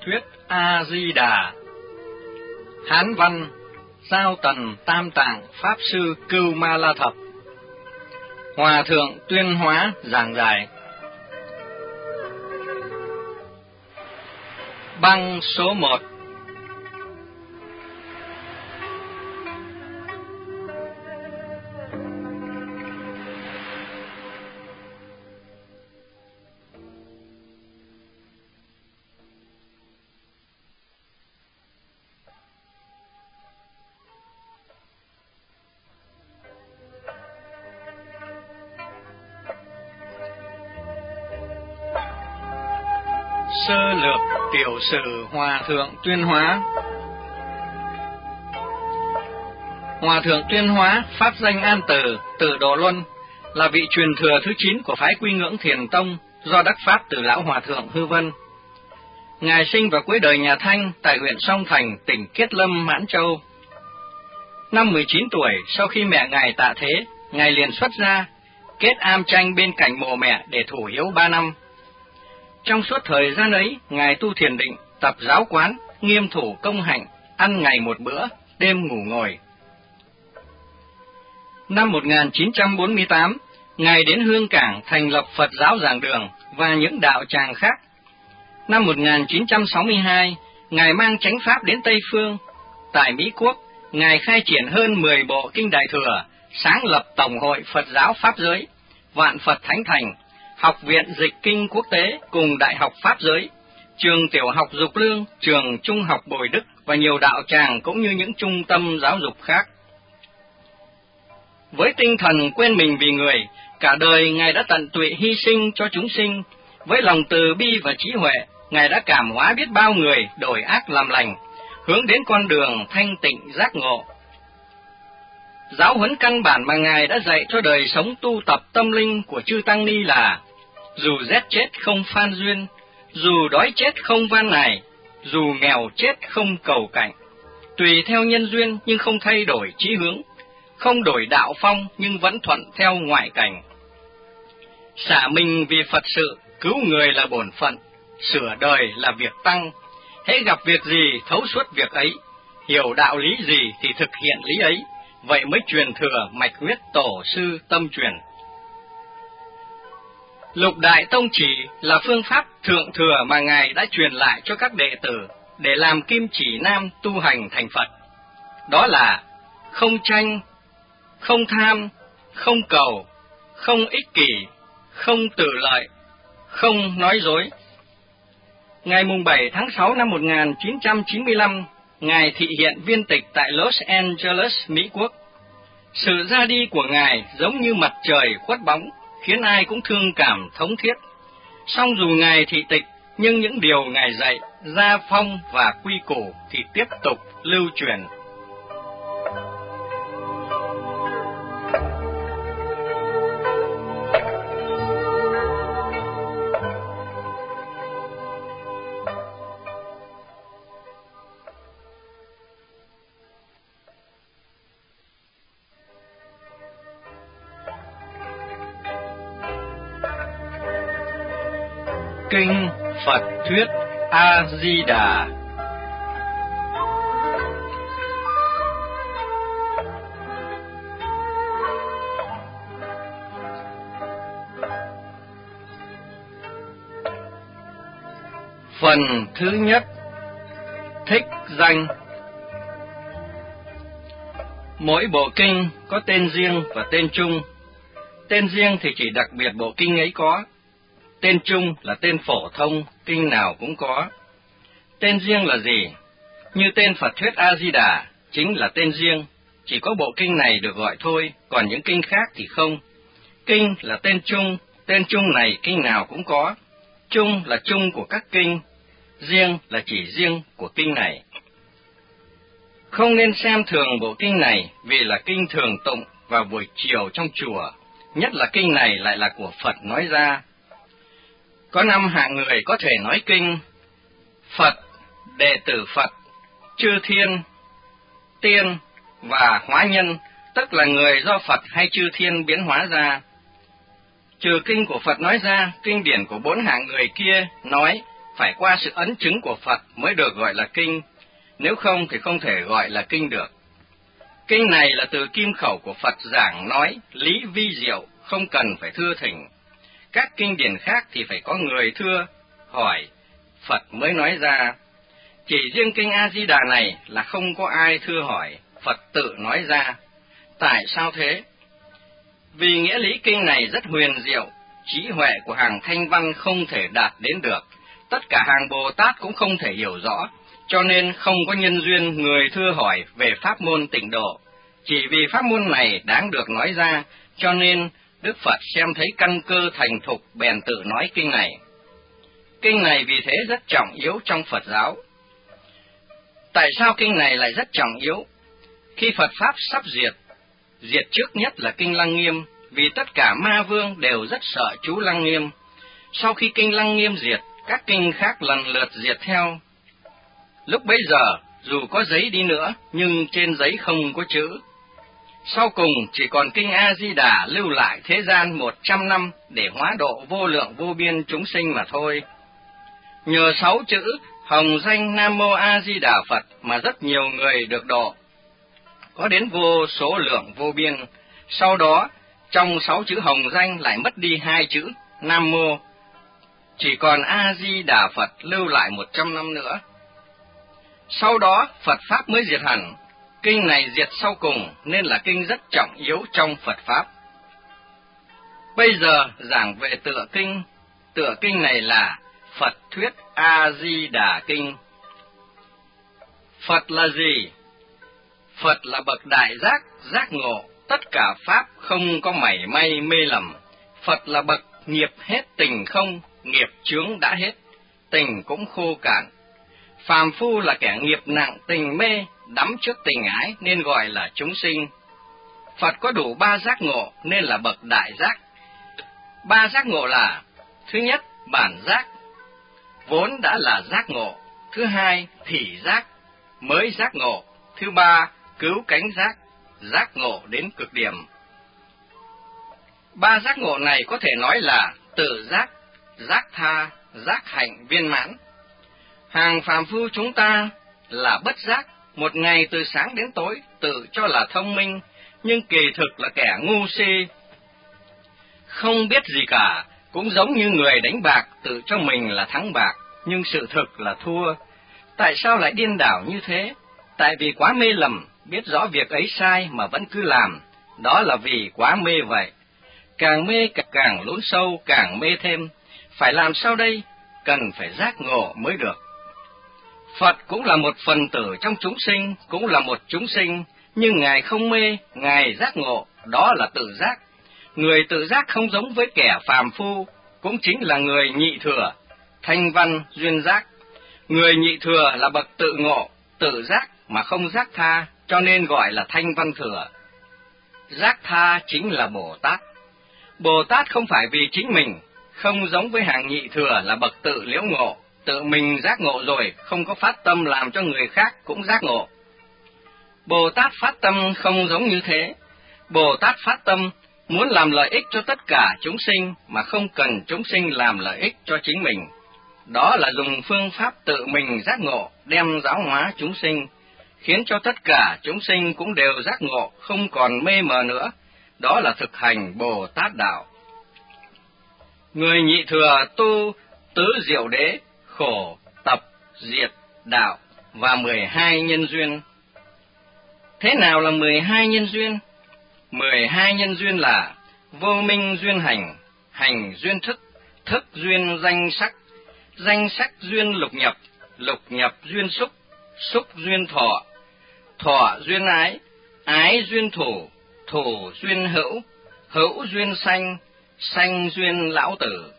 Thuyết A-di-đà. Hán văn Giao Tần Tam Tạng Pháp Sư Cưu Ma La Thập. Hòa thượng tuyên hóa giảng giải. Băng số 1. Sơ lược tiểu sử Hòa thượng tuyên hóa. Hòa thượng tuyên hóa pháp danh An Từ, Từ Độ Luân, là vị truyền thừa thứ 9 của phái Quy Ngưỡng Thiền Tông, do đắc pháp từ lão Hòa thượng Hư Vân. Ngài sinh vào cuối đời nhà Thanh tại huyện Song Thành, tỉnh Kiết Lâm, Mãn Châu. Năm 19 tuổi, sau khi mẹ ngài tạ thế, ngài liền xuất gia, kết am tranh bên cạnh mộ mẹ để thủ hiếu 3 năm. Trong suốt thời gian ấy, ngài tu thiền định, tập giáo quán, nghiêm thủ công hạnh, ăn ngày một bữa, đêm ngủ ngồi. Năm 1948, ngài đến Hương Cảng thành lập Phật giáo Giảng Đường và những đạo tràng khác. Năm 1962, ngài mang chánh pháp đến Tây Phương. Tại Mỹ Quốc, ngài khai triển hơn 10 bộ kinh Đại Thừa, sáng lập Tổng hội Phật giáo Pháp giới, Vạn Phật Thánh Thành, Học viện Dịch kinh Quốc tế cùng Đại học Pháp giới, trường tiểu học Dục Lương, trường trung học Bồi Đức và nhiều đạo tràng cũng như những trung tâm giáo dục khác. Với tinh thần quên mình vì người, cả đời ngài đã tận tụy hy sinh cho chúng sinh. Với lòng từ bi và trí huệ, ngài đã cảm hóa biết bao người đổi ác làm lành, hướng đến con đường thanh tịnh giác ngộ. Giáo huấn căn bản mà ngài đã dạy cho đời sống tu tập tâm linh của chư tăng ni là: dù rét chết không phan duyên, dù đói chết không van nài, dù nghèo chết không cầu cạnh, tùy theo nhân duyên nhưng không thay đổi chí hướng, không đổi đạo phong nhưng vẫn thuận theo ngoại cảnh. Xả mình vì Phật sự, cứu người là bổn phận, sửa đời là việc tăng. Hễ gặp việc gì thấu suốt việc ấy, hiểu đạo lý gì thì thực hiện lý ấy, vậy mới truyền thừa mạch huyết tổ sư tâm truyền. Lục Đại Tông Chỉ là phương pháp thượng thừa mà ngài đã truyền lại cho các đệ tử để làm kim chỉ nam tu hành thành Phật. Đó là không tranh, không tham, không cầu, không ích kỷ, không tự lợi, không nói dối. Ngày 7 tháng 6 năm 1995, ngài thị hiện viên tịch tại Los Angeles, Mỹ Quốc. Sự ra đi của ngài giống như mặt trời khuất bóng, khiến ai cũng thương cảm thống thiết. Song dù ngài thị tịch, nhưng những điều ngài dạy, gia phong và quy củ thì tiếp tục lưu truyền. Kinh Phật Thuyết A-di-đà. Phần thứ nhất, thích danh. Mỗi bộ kinh có tên riêng và tên chung. Tên riêng thì chỉ đặc biệt bộ kinh ấy có. Tên chung là tên phổ thông, kinh nào cũng có. Tên riêng là gì? Như tên Phật Thuyết A-di-đà chính là tên riêng, chỉ có bộ kinh này được gọi thôi, còn những kinh khác thì không. Kinh là tên chung này kinh nào cũng có. Chung là chung của các kinh, riêng là chỉ riêng của kinh này. Không nên xem thường bộ kinh này vì là kinh thường tụng vào buổi chiều trong chùa, nhất là kinh này lại là của Phật nói ra. Có 5 hạng người có thể nói kinh: Phật, đệ tử Phật, chư thiên, tiên và hóa nhân, tức là người do Phật hay chư thiên biến hóa ra. Trừ kinh của Phật nói ra, kinh điển của 4 hạng người kia nói phải qua sự ấn chứng của Phật mới được gọi là kinh, nếu không thì không thể gọi là kinh được. Kinh này là từ kim khẩu của Phật giảng nói, lý vi diệu, không cần phải thưa thỉnh. Các kinh điển khác thì phải có người thưa, hỏi, Phật mới nói ra. Chỉ riêng kinh A-di-đà này là không có ai thưa hỏi, Phật tự nói ra. Tại sao thế? Vì nghĩa lý kinh này rất huyền diệu, trí huệ của hàng thanh văn không thể đạt đến được, tất cả hàng Bồ Tát cũng không thể hiểu rõ, cho nên không có nhân duyên người thưa hỏi về pháp môn tịnh độ. Chỉ vì pháp môn này đáng được nói ra, cho nên Đức Phật xem thấy căn cơ thành thục bèn tự nói kinh này. Kinh này vì thế rất trọng yếu trong Phật giáo. Tại sao kinh này lại rất trọng yếu? Khi Phật Pháp sắp diệt trước nhất là kinh Lăng Nghiêm, vì tất cả ma vương đều rất sợ chú Lăng Nghiêm. Sau khi kinh Lăng Nghiêm diệt, các kinh khác lần lượt diệt theo. Lúc bấy giờ, dù có giấy đi nữa, nhưng trên giấy không có chữ. Sau cùng chỉ còn kinh A-di-đà lưu lại thế gian 100 năm để hóa độ vô lượng vô biên chúng sinh mà thôi. Nhờ 6 chữ hồng danh Nam Mô A Di Đà Phật mà rất nhiều người được độ, có đến vô số lượng vô biên. Sau đó, trong 6 chữ hồng danh lại mất đi 2 chữ Nam Mô, chỉ còn A Di Đà Phật lưu lại 100 năm nữa. Sau đó, Phật Pháp mới diệt hẳn. Kinh này diệt sau cùng nên là kinh rất trọng yếu trong Phật Pháp. Bây giờ giảng về tựa kinh này là Phật thuyết A-di-đà kinh. Phật là gì? Phật là bậc đại giác, giác ngộ, tất cả pháp không có mảy may mê lầm. Phật là bậc nghiệp hết tình không, nghiệp chướng đã hết, tình cũng khô cạn. Phàm phu là kẻ nghiệp nặng tình mê, đắm trước tình ái nên gọi là chúng sinh. Phật có đủ 3 giác ngộ nên là bậc đại giác. 3 giác ngộ là: thứ nhất, bản giác, vốn đã là giác ngộ; thứ hai, thị giác, mới giác ngộ; thứ ba, cứu cánh giác, giác ngộ đến cực điểm. 3 giác ngộ này có thể nói là tự giác, giác tha, giác hạnh viên mãn. Hàng phàm phu chúng ta là bất giác, một ngày từ sáng đến tối tự cho là thông minh, nhưng kỳ thực là kẻ ngu si, không biết gì cả, cũng giống như người đánh bạc tự cho mình là thắng bạc, nhưng sự thực là thua. Tại sao lại điên đảo như thế? Tại vì quá mê lầm, biết rõ việc ấy sai mà vẫn cứ làm, đó là vì quá mê vậy. Càng mê càng lún sâu, càng mê thêm. Phải làm sao đây? Cần phải giác ngộ mới được. Phật cũng là một phần tử trong chúng sinh, cũng là một chúng sinh, nhưng Ngài không mê, Ngài giác ngộ, đó là tự giác. Người tự giác không giống với kẻ phàm phu, cũng chính là người nhị thừa, thanh văn duyên giác. Người nhị thừa là bậc tự ngộ, tự giác mà không giác tha, cho nên gọi là thanh văn thừa. Giác tha chính là Bồ Tát. Bồ Tát không phải vì chính mình, không giống với hàng nhị thừa là bậc tự liễu ngộ, tự mình giác ngộ rồi, không có phát tâm làm cho người khác cũng giác ngộ. Bồ Tát phát tâm không giống như thế. Bồ Tát phát tâm muốn làm lợi ích cho tất cả chúng sinh mà không cần chúng sinh làm lợi ích cho chính mình. Đó là dùng phương pháp tự mình giác ngộ, đem giáo hóa chúng sinh, khiến cho tất cả chúng sinh cũng đều giác ngộ, không còn mê mờ nữa. Đó là thực hành Bồ Tát đạo. Người nhị thừa tu tứ diệu đế, khổ, tập, diệt, đạo và 12 nhân duyên. Thế nào là 12 nhân duyên? 12 nhân duyên là vô minh duyên hành, hành duyên thức, thức duyên danh sắc, danh sắc duyên lục nhập, lục nhập duyên xúc, xúc duyên thọ, thọ duyên ái, ái duyên thủ, thủ duyên hữu, hữu duyên sanh, sanh duyên lão tử.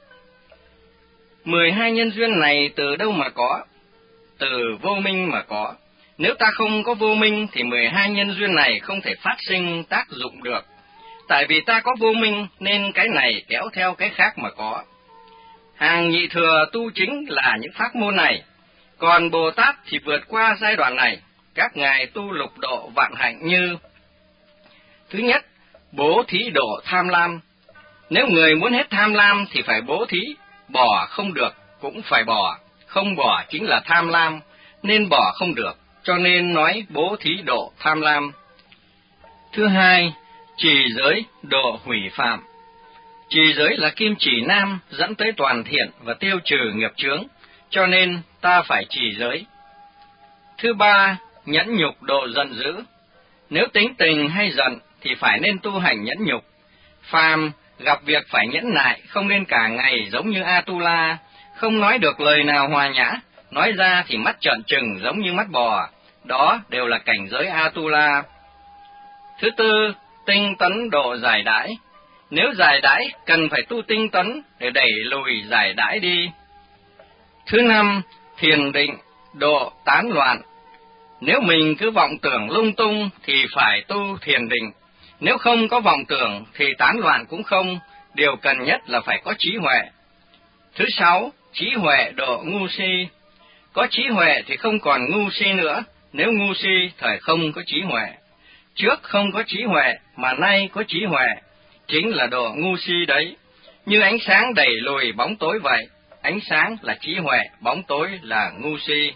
12 nhân duyên này từ đâu mà có? Từ vô minh mà có. Nếu ta không có vô minh thì 12 nhân duyên này không thể phát sinh tác dụng được. Tại vì ta có vô minh nên cái này kéo theo cái khác mà có. Hàng nhị thừa tu chính là những pháp môn này, còn Bồ Tát thì vượt qua giai đoạn này. Các ngài tu lục độ vạn hạnh như: thứ nhất, bố thí độ tham lam. Nếu người muốn hết tham lam thì phải bố thí, bỏ không được cũng phải bỏ. không bỏ chính là tham lam, nên bỏ không được, cho nên nói bố thí độ tham lam. Thứ hai, trì giới độ hủy phạm. Trì giới là kim chỉ nam dẫn tới toàn thiện và tiêu trừ nghiệp chướng, cho nên ta phải trì giới. Thứ ba, nhẫn nhục độ giận dữ. Nếu tính tình hay giận thì phải nên tu hành nhẫn nhục. Phàm gặp việc phải nhẫn nại, không nên cả ngày giống như Atula, không nói được lời nào hòa nhã, nói ra thì mắt trợn trừng giống như mắt bò, đó đều là cảnh giới Atula. Thứ tư, tinh tấn độ giải đãi. Nếu giải đãi, cần phải tu tinh tấn để đẩy lùi giải đãi đi. Thứ năm, thiền định độ tán loạn. Nếu mình cứ vọng tưởng lung tung thì phải tu thiền định. Nếu không có vọng tưởng thì tán loạn cũng không, điều cần nhất là phải có trí huệ. Thứ sáu, trí huệ độ ngu si. Có trí huệ thì không còn ngu si nữa, nếu ngu si thời không có trí huệ. Trước không có trí huệ mà nay có trí huệ, chính là độ ngu si đấy. Như ánh sáng đẩy lùi bóng tối vậy, ánh sáng là trí huệ, bóng tối là ngu si.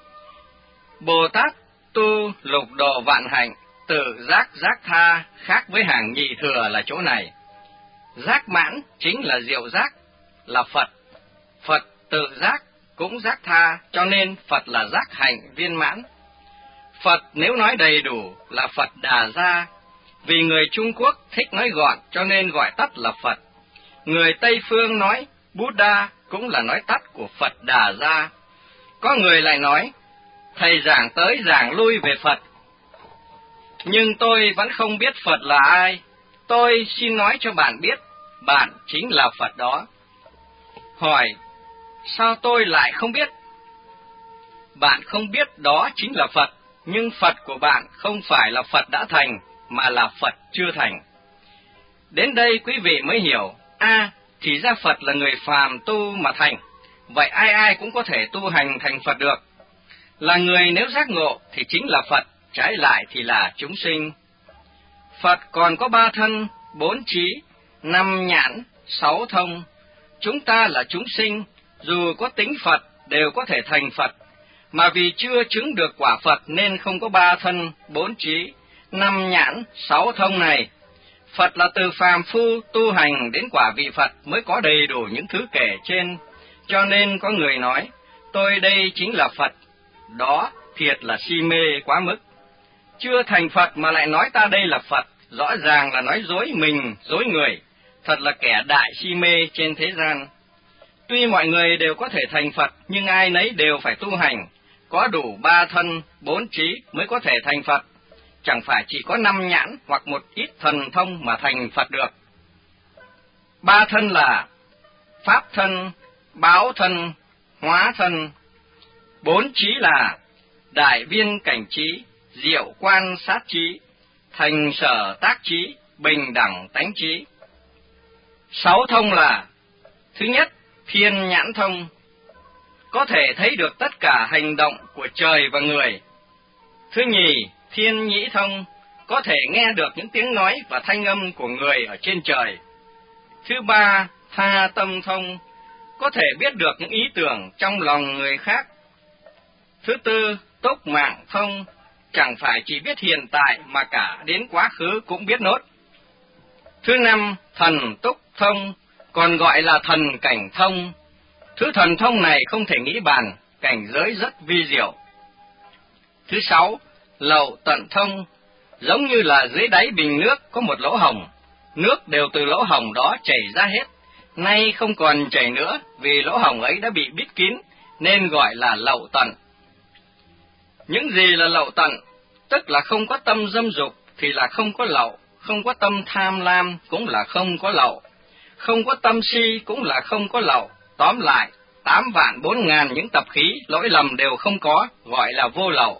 Bồ Tát tu lục độ vạn hạnh, tự giác giác tha, khác với hàng nhị thừa là chỗ này. Giác mãn chính là diệu giác, là Phật. Phật tự giác cũng giác tha, cho nên Phật là giác hạnh viên mãn. Phật nếu nói đầy đủ là Phật Đà Gia, vì người Trung Quốc thích nói gọn cho nên gọi tắt là Phật. Người Tây Phương nói Buddha cũng là nói tắt của Phật Đà Gia. Có người lại nói, thầy giảng tới giảng lui về Phật, nhưng tôi vẫn không biết Phật là ai. Tôi xin nói cho bạn biết, bạn chính là Phật đó. Hỏi, sao tôi lại không biết? Bạn không biết đó chính là Phật, nhưng Phật của bạn không phải là Phật đã thành, mà là Phật chưa thành. Đến đây quý vị mới hiểu, thì ra Phật là người phàm tu mà thành, vậy ai ai cũng có thể tu hành thành Phật được. Là người nếu giác ngộ thì chính là Phật, trái lại thì là chúng sinh. Phật còn có 3 thân, 4 trí, 5 nhãn, 6 thông. Chúng ta là chúng sinh, dù có tính Phật đều có thể thành Phật, mà vì chưa chứng được quả Phật nên không có 3 thân, 4 trí, 5 nhãn, 6 thông này. Phật là từ phàm phu tu hành đến quả vị Phật mới có đầy đủ những thứ kể trên. Cho nên có người nói, tôi đây chính là Phật. Đó thiệt là si mê quá mức. Chưa thành Phật mà lại nói ta đây là Phật, rõ ràng là nói dối mình, dối người. Thật là kẻ đại si mê trên thế gian. Tuy mọi người đều có thể thành Phật, nhưng ai nấy đều phải tu hành, có đủ 3 thân, 4 trí mới có thể thành Phật. Chẳng phải chỉ có 5 nhãn hoặc một ít thần thông mà thành Phật được. 3 thân là Pháp thân, Báo thân, Hóa thân. 4 trí là Đại viên cảnh trí, Diệu quan sát trí, Thành sở tác trí, Bình đẳng tánh trí. 6 thông là: thứ nhất, thiên nhãn thông, có thể thấy được tất cả hành động của trời và người. Thứ nhì, thiên nhĩ thông, có thể nghe được những tiếng nói và thanh âm của người ở trên trời. Thứ ba, tha tâm thông, có thể biết được những ý tưởng trong lòng người khác. Thứ tư, túc mạng thông, chẳng phải chỉ biết hiện tại mà cả đến quá khứ cũng biết nốt. Thứ năm, thần túc thông, còn gọi là thần cảnh thông. Thứ thần thông này không thể nghĩ bàn, cảnh giới rất vi diệu. Thứ sáu, lậu tận thông, giống như là dưới đáy bình nước có một lỗ hổng, nước đều từ lỗ hổng đó chảy ra hết, nay không còn chảy nữa vì lỗ hổng ấy đã bị bít kín, nên gọi là lậu tận. Những gì là lậu tận? Tức là không có tâm dâm dục thì là không có lậu, không có tâm tham lam cũng là không có lậu, không có tâm si cũng là không có lậu. Tóm lại, 8.400.000 những tập khí, lỗi lầm đều không có, gọi là vô lậu.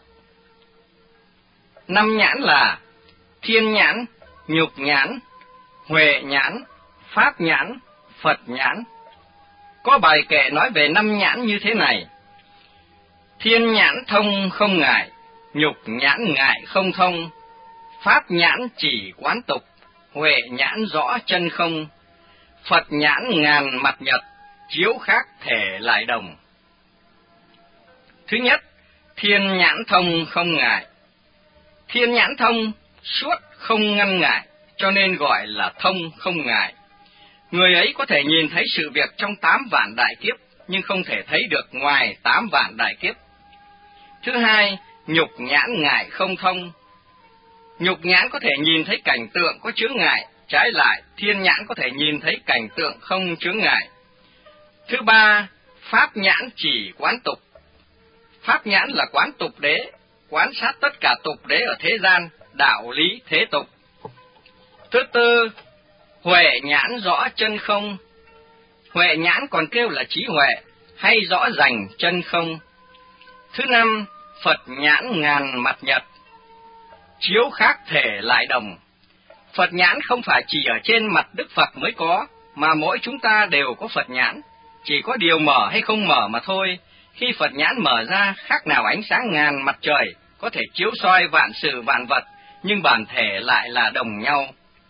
5 nhãn là thiên nhãn, nhục nhãn, huệ nhãn, pháp nhãn, Phật nhãn. Có bài kệ nói về 5 nhãn như thế này: thiên nhãn thông không ngại, nhục nhãn ngại không thông, pháp nhãn chỉ quán tục, huệ nhãn rõ chân không, Phật nhãn ngàn mặt nhật, chiếu khác thể lại đồng. Thứ nhất, thiên nhãn thông không ngại. Thiên nhãn thông suốt không ngăn ngại, cho nên gọi là thông không ngại. Người ấy có thể nhìn thấy sự việc trong 8 vạn đại kiếp, nhưng không thể thấy được ngoài 8 vạn đại kiếp. Thứ hai, nhục nhãn ngại không thông. Nhục nhãn có thể nhìn thấy cảnh tượng có chướng ngại, trái lại, thiên nhãn có thể nhìn thấy cảnh tượng không chướng ngại. Thứ ba, pháp nhãn chỉ quán tục. Pháp nhãn là quán tục đế, quan sát tất cả tục đế ở thế gian, đạo lý thế tục. Thứ tư, huệ nhãn rõ chân không. Huệ nhãn còn kêu là trí huệ, hay rõ rành chân không. Thứ năm, Phật nhãn ngàn mặt nhật, chiếu khác thể lại đồng. Phật nhãn không phải chỉ ở trên mặt Đức Phật mới có, mà mỗi chúng ta đều có Phật nhãn, chỉ có điều mở hay không mở mà thôi. Khi Phật nhãn mở ra, khác nào ánh sáng ngàn mặt trời, có thể chiếu soi vạn sự vạn vật, nhưng bản thể lại là đồng nhau.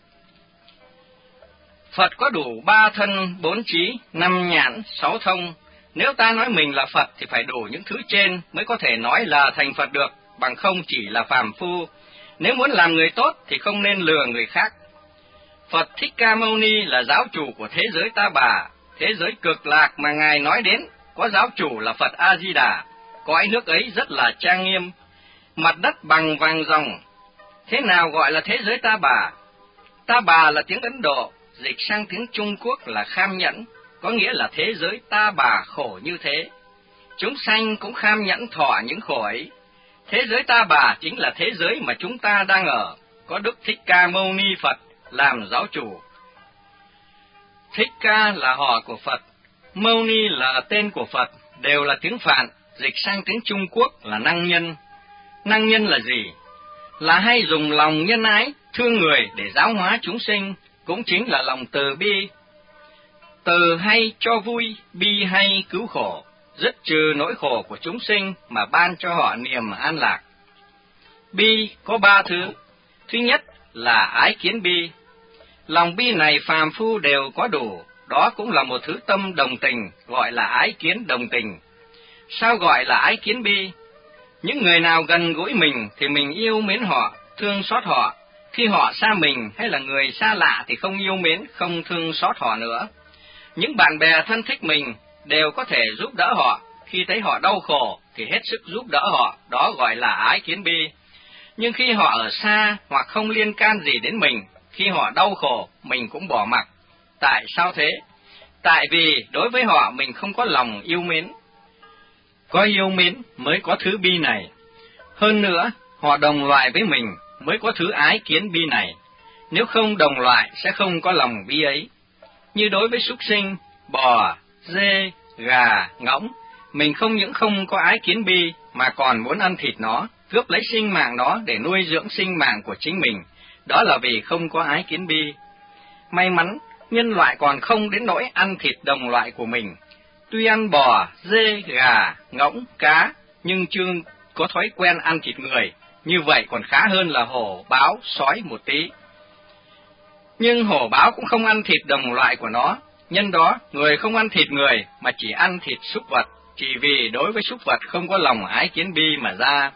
Phật có đủ 3 thân, 4 trí, 5 nhãn, 6 thông. Nếu ta nói mình là Phật thì phải đủ những thứ trên mới có thể nói là thành Phật được, bằng không chỉ là phàm phu. Nếu muốn làm người tốt thì không nên lừa người khác. Phật Thích Ca Mâu Ni là giáo chủ của thế giới Ta Bà, thế giới cực lạc mà Ngài nói đến, có giáo chủ là Phật A-di-đà. Cõi nước ấy rất là trang nghiêm, mặt đất bằng vàng ròng. Thế nào gọi là thế giới Ta Bà? Ta Bà là tiếng Ấn Độ, dịch sang tiếng Trung Quốc là kham nhẫn, có nghĩa là thế giới Ta Bà khổ như thế. Chúng sanh cũng kham nhẫn thọ những khổ ấy. Thế giới Ta Bà chính là thế giới mà chúng ta đang ở, có Đức Thích Ca Mâu Ni Phật làm giáo chủ. Thích Ca là họ của Phật, Mâu Ni là tên của Phật, đều là tiếng Phạn, dịch sang tiếng Trung Quốc là năng nhân. Năng nhân là gì? Là hay dùng lòng nhân ái, thương người để giáo hóa chúng sinh, cũng chính là lòng từ bi. Từ hay cho vui, bi hay cứu khổ, dứt trừ nỗi khổ của chúng sinh mà ban cho họ niềm an lạc. Bi có 3 thứ. Thứ nhất là ái kiến bi. Lòng bi này phàm phu đều có đủ, đó cũng là một thứ tâm đồng tình, gọi là ái kiến đồng tình. Sao gọi là ái kiến bi? Những người nào gần gũi mình thì mình yêu mến họ, thương xót họ. Khi họ xa mình hay là người xa lạ thì không yêu mến, không thương xót họ nữa. Những bạn bè thân thích mình đều có thể giúp đỡ họ, khi thấy họ đau khổ thì hết sức giúp đỡ họ, đó gọi là ái kiến bi. Nhưng khi họ ở xa hoặc không liên can gì đến mình, khi họ đau khổ mình cũng bỏ mặc. Tại sao thế? Tại vì đối với họ mình không có lòng yêu mến. Có yêu mến mới có thứ bi này. Hơn nữa, họ đồng loại với mình mới có thứ ái kiến bi này. Nếu không đồng loại sẽ không có lòng bi ấy. Như đối với súc sinh, bò, dê, gà, ngỗng, mình không những không có ái kiến bi mà còn muốn ăn thịt nó, cướp lấy sinh mạng nó để nuôi dưỡng sinh mạng của chính mình. Đó là vì không có ái kiến bi. May mắn, nhân loại còn không đến nỗi ăn thịt đồng loại của mình. Tuy ăn bò, dê, gà, ngỗng, cá, nhưng chưa có thói quen ăn thịt người. Như vậy còn khá hơn là hổ, báo, sói một tí. Nhưng hổ báo cũng không ăn thịt đồng loại của nó. Nhân đó, người không ăn thịt người mà chỉ ăn thịt súc vật, chỉ vì đối với súc vật không có lòng ái kiến bi mà ra.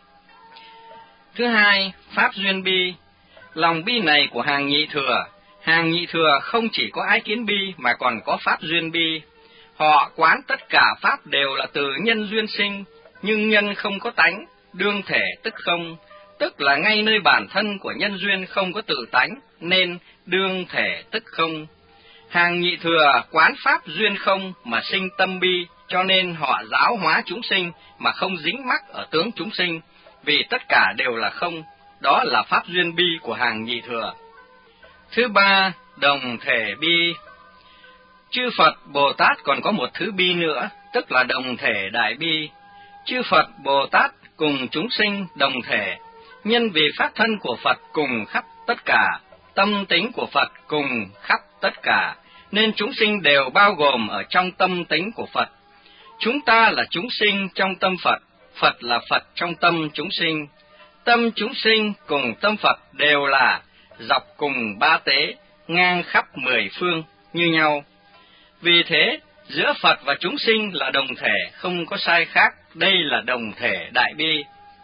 Thứ hai, pháp duyên bi. Lòng bi này của hàng nhị thừa. Hàng nhị thừa không chỉ có ái kiến bi mà còn có pháp duyên bi. Họ quán tất cả pháp đều là từ nhân duyên sinh, nhưng nhân không có tánh, đương thể tức không, tức là ngay nơi bản thân của nhân duyên không có tự tánh, nên đương thể tức không. Hàng nhị thừa quán pháp duyên không mà sinh tâm bi, cho nên họ giáo hóa chúng sinh mà không dính mắc ở tướng chúng sinh, vì tất cả đều là không, đó là pháp duyên bi của hàng nhị thừa. Thứ ba, đồng thể bi. Chư Phật Bồ Tát còn có một thứ bi nữa, tức là đồng thể đại bi. Chư Phật Bồ Tát cùng chúng sinh đồng thể, nhân vì pháp thân của Phật cùng khắp tất cả, tâm tính của Phật cùng khắp tất cả, nên chúng sinh đều bao gồm ở trong tâm tính của Phật. Chúng ta là chúng sinh trong tâm Phật, Phật là Phật trong tâm chúng sinh. Tâm chúng sinh cùng tâm Phật đều là dọc cùng ba tế, ngang khắp 10 phương như nhau. Vì thế, Giữa Phật và chúng sinh là đồng thể, không có sai khác, đây là đồng thể đại bi.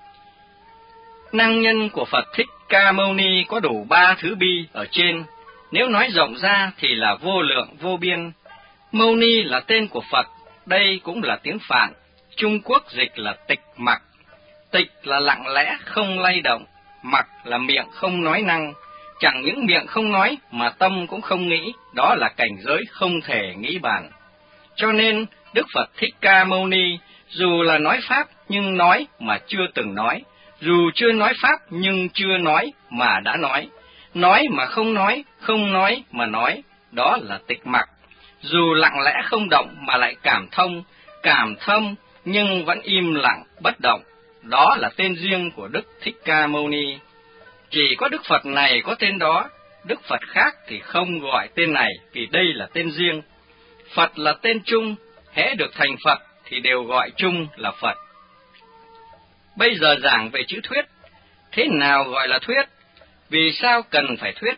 Năng nhân của Phật Thích Ca Mâu Ni có đủ 3 thứ bi ở trên, nếu nói rộng ra thì là vô lượng vô biên. Mâu Ni là tên của Phật, đây cũng là tiếng Phạn, Trung Quốc dịch là tịch mặc. Tịch là lặng lẽ không lay động, mặc là miệng không nói năng, chẳng những miệng không nói mà tâm cũng không nghĩ, đó là cảnh giới không thể nghĩ bàn. Cho nên Đức Phật Thích Ca Mâu Ni dù là nói Pháp nhưng nói mà chưa từng nói, dù chưa nói Pháp nhưng chưa nói mà đã nói mà không nói mà nói, đó là tịch mặc. Dù lặng lẽ không động mà lại cảm thông nhưng vẫn im lặng bất động, đó là tên riêng của Đức Thích Ca Mâu Ni. Chỉ có Đức Phật này có tên đó, Đức Phật khác thì không gọi tên này vì đây là tên riêng. Phật là tên chung, hễ được thành Phật thì đều gọi chung là Phật. Bây giờ giảng về chữ thuyết. Thế nào gọi là thuyết? Vì sao cần phải thuyết?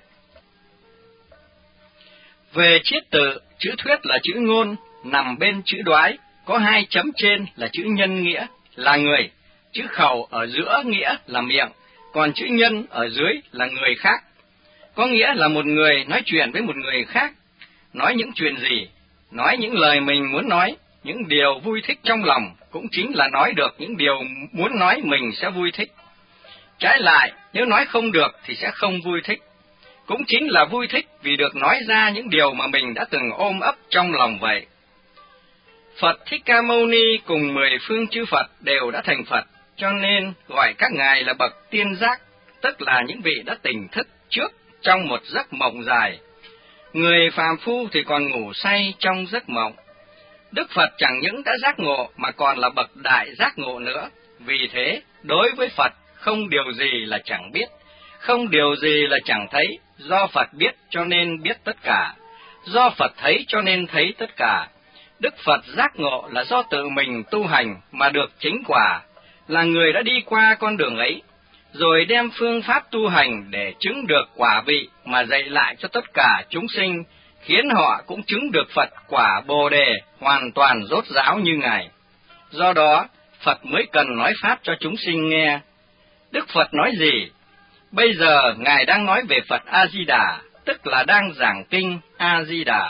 Về triết tự, chữ thuyết là chữ ngôn, nằm bên chữ đoái, có 2 chấm trên là chữ nhân nghĩa, là người, chữ khẩu ở giữa nghĩa là miệng, còn chữ nhân ở dưới là người khác. Có nghĩa là một người nói chuyện với một người khác, nói những chuyện gì, nói những lời mình muốn nói, những điều vui thích trong lòng, cũng chính là nói được những điều muốn nói mình sẽ vui thích. Trái lại, nếu nói không được thì sẽ không vui thích, cũng chính là vui thích vì được nói ra những điều mà mình đã từng ôm ấp trong lòng vậy. Phật Thích Ca Mâu Ni cùng 10 phương chư Phật đều đã thành Phật, cho nên gọi các ngài là bậc tiên giác, tức là những vị đã tỉnh thức trước trong một giấc mộng dài. Người phàm phu thì còn ngủ say trong giấc mộng. Đức Phật chẳng những đã giác ngộ mà còn là bậc đại giác ngộ nữa. Vì thế, đối với Phật không điều gì là chẳng biết, không điều gì là chẳng thấy. Do Phật biết cho nên biết tất cả, do Phật thấy cho nên thấy tất cả. Đức Phật giác ngộ là do tự mình tu hành mà được chính quả, là người đã đi qua con đường ấy, rồi đem phương pháp tu hành để chứng được quả vị mà dạy lại cho tất cả chúng sinh, khiến họ cũng chứng được Phật quả Bồ Đề hoàn toàn rốt ráo như Ngài. Do đó, Phật mới cần nói Pháp cho chúng sinh nghe. Đức Phật nói gì? Bây giờ Ngài đang nói về Phật A-di-đà, tức là đang giảng kinh A-di-đà.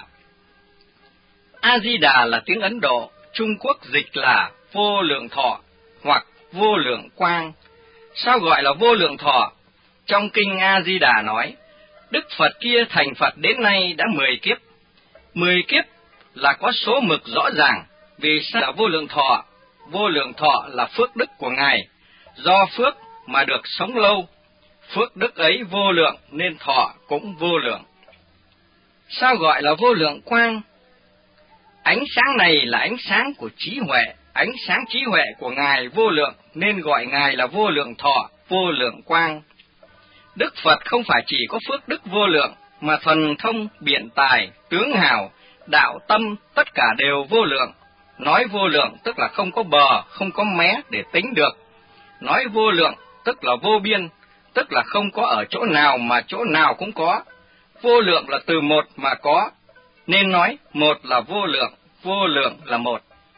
A-di-đà là tiếng Ấn Độ, Trung Quốc dịch là vô lượng thọ hoặc vô lượng quang. Sao gọi là vô lượng thọ? Trong kinh A-di-đà nói, Đức Phật kia thành Phật đến nay đã 10 kiếp. 10 kiếp là có số mực rõ ràng, vì sao là vô lượng thọ? Vô lượng thọ là phước đức của Ngài, do phước mà được sống lâu. Phước đức ấy vô lượng nên thọ cũng vô lượng. Sao gọi là vô lượng quang? Ánh sáng này là ánh sáng của trí huệ, ánh sáng trí huệ của Ngài vô lượng nên gọi Ngài là vô lượng thọ, vô lượng quang. Đức Phật không phải chỉ có phước đức vô lượng, mà thần thông, biện tài, tướng hào, đạo tâm, tất cả đều vô lượng. Nói vô lượng tức là không có bờ, không có mé để tính được. Nói vô lượng tức là vô biên, tức là không có ở chỗ nào mà chỗ nào cũng có. Vô lượng là từ một mà có, nên nói một là vô lượng là một.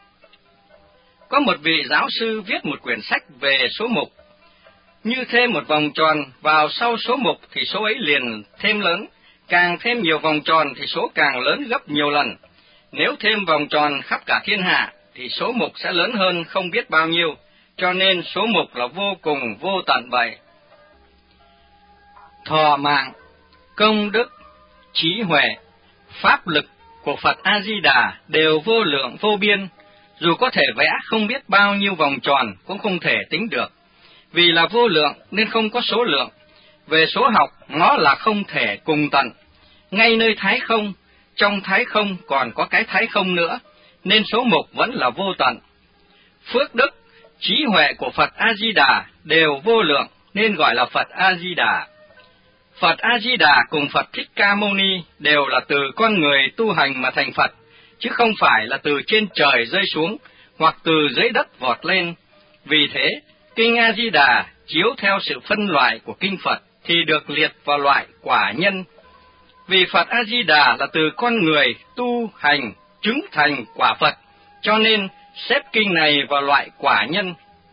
Có một vị giáo sư viết một quyển sách về số mục. Như thêm một vòng tròn vào sau số mục thì số ấy liền thêm lớn, càng thêm nhiều vòng tròn thì số càng lớn gấp nhiều lần. Nếu thêm vòng tròn khắp cả thiên hạ thì số mục sẽ lớn hơn không biết bao nhiêu, cho nên số mục là vô cùng vô tận vậy. Thọ mạng, công đức, trí huệ, pháp lực của Phật A-di-đà đều vô lượng vô biên, dù có thể vẽ không biết bao nhiêu vòng tròn cũng không thể tính được. Vì là vô lượng nên không có số lượng. Về số học, nó là không thể cùng tận. Ngay nơi thái không, trong thái không còn có cái thái không nữa, nên số mục vẫn là vô tận. Phước đức, trí huệ của Phật A-di-đà đều vô lượng nên gọi là Phật A-di-đà. Phật A-di-đà cùng Phật Thích Ca Mâu Ni đều là từ con người tu hành mà thành Phật, chứ không phải là từ trên trời rơi xuống, hoặc từ dưới đất vọt lên. Vì thế, Kinh A-di-đà chiếu theo sự phân loại của Kinh Phật thì được liệt vào loại quả nhân. Vì Phật A-di-đà là từ con người tu hành chứng thành quả Phật, cho nên xếp kinh này vào loại quả nhân.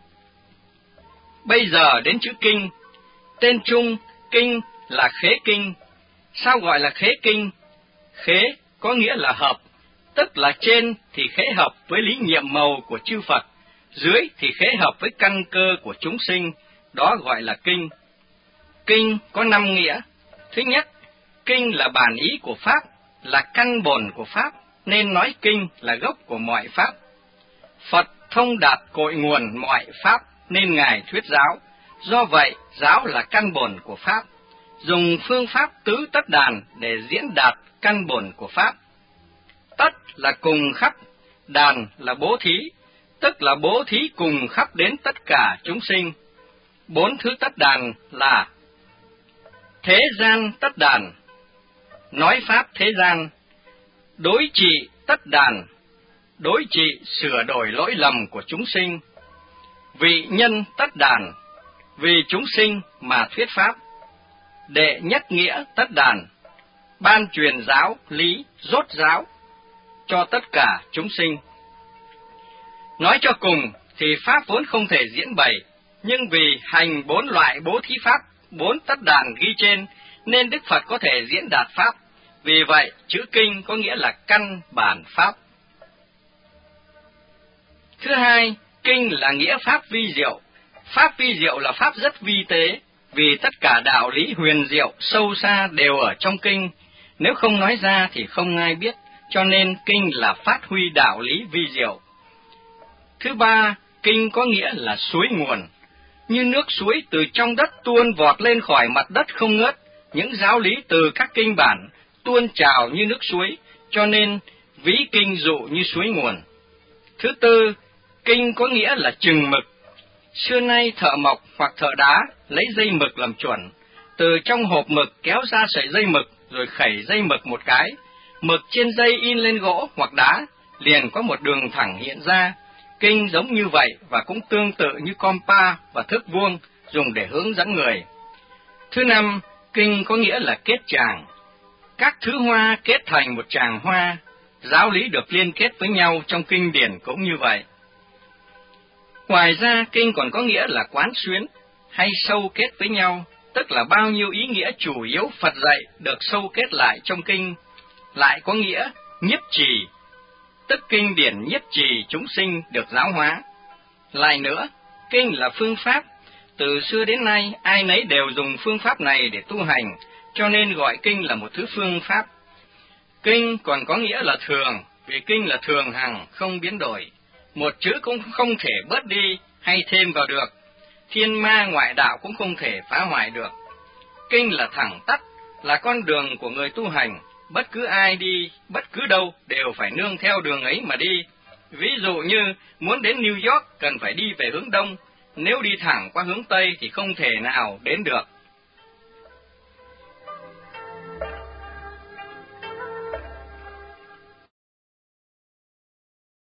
Bây giờ đến chữ kinh. Tên chung kinh là khế kinh. Sao gọi là khế kinh? Khế có nghĩa là hợp, tức là trên thì khế hợp với lý nhiệm màu của chư Phật, dưới thì khế hợp với căn cơ của chúng sinh, đó gọi là kinh. Kinh có 5 nghĩa. Thứ nhất, kinh là bản ý của Pháp, là căn bổn của Pháp, nên nói kinh là gốc của mọi Pháp. Phật thông đạt cội nguồn mọi Pháp, nên Ngài thuyết giáo. Do vậy, giáo là căn bổn của Pháp, dùng phương pháp tứ tất đàn để diễn đạt căn bổn của Pháp. Tất là cùng khắp, đàn là bố thí, tức là bố thí cùng khắp đến tất cả chúng sinh. 4 thứ tất đàn là thế gian tất đàn, nói pháp thế gian; đối trị tất đàn, đối trị sửa đổi lỗi lầm của chúng sinh; vị nhân tất đàn, vì chúng sinh mà thuyết pháp; đệ nhất nghĩa tất đàn, ban truyền giáo lý rốt ráo cho tất cả chúng sinh. Nói cho cùng thì pháp vốn không thể diễn bày, nhưng vì hành 4 loại bố thí pháp, 4 tất đàn ghi trên, nên Đức Phật có thể diễn đạt pháp. Vì vậy, chữ kinh có nghĩa là căn bản pháp. Thứ hai, kinh là nghĩa pháp vi diệu. Pháp vi diệu là pháp rất vi tế, vì tất cả đạo lý huyền diệu, sâu xa đều ở trong kinh. Nếu không nói ra thì không ai biết, cho nên kinh là phát huy đạo lý vi diệu. Thứ ba, kinh có nghĩa là suối nguồn. Như nước suối từ trong đất tuôn vọt lên khỏi mặt đất không ngớt, những giáo lý từ các kinh bản tuôn trào như nước suối, cho nên ví kinh dụ như suối nguồn. Thứ tư, kinh có nghĩa là chừng mực. Xưa nay thợ mộc hoặc thợ đá lấy dây mực làm chuẩn, từ trong hộp mực kéo ra sợi dây mực rồi khẩy dây mực một cái, mực trên dây in lên gỗ hoặc đá, liền có một đường thẳng hiện ra. Kinh giống như vậy và cũng tương tự như compa và thước vuông dùng để hướng dẫn người. Thứ năm, kinh có nghĩa là kết tràng. Các thứ hoa kết thành một tràng hoa, giáo lý được liên kết với nhau trong kinh điển cũng như vậy. Ngoài ra, kinh còn có nghĩa là quán xuyến hay sâu kết với nhau, tức là bao nhiêu ý nghĩa chủ yếu Phật dạy được sâu kết lại trong kinh. Lại có nghĩa nhiếp trì, tức kinh điển nhiếp trì chúng sinh được giáo hóa. Lại nữa, kinh là phương pháp. Từ xưa đến nay, ai nấy đều dùng phương pháp này để tu hành, cho nên gọi kinh là một thứ phương pháp. Kinh còn có nghĩa là thường, vì kinh là thường hằng, không biến đổi. Một chữ cũng không thể bớt đi hay thêm vào được. Thiên ma ngoại đạo cũng không thể phá hoại được. Kinh là thẳng tắp, là con đường của người tu hành. Bất cứ ai đi, bất cứ đâu, đều phải nương theo đường ấy mà đi. Ví dụ như, muốn đến New York cần phải đi về hướng đông, nếu đi thẳng qua hướng Tây thì không thể nào đến được.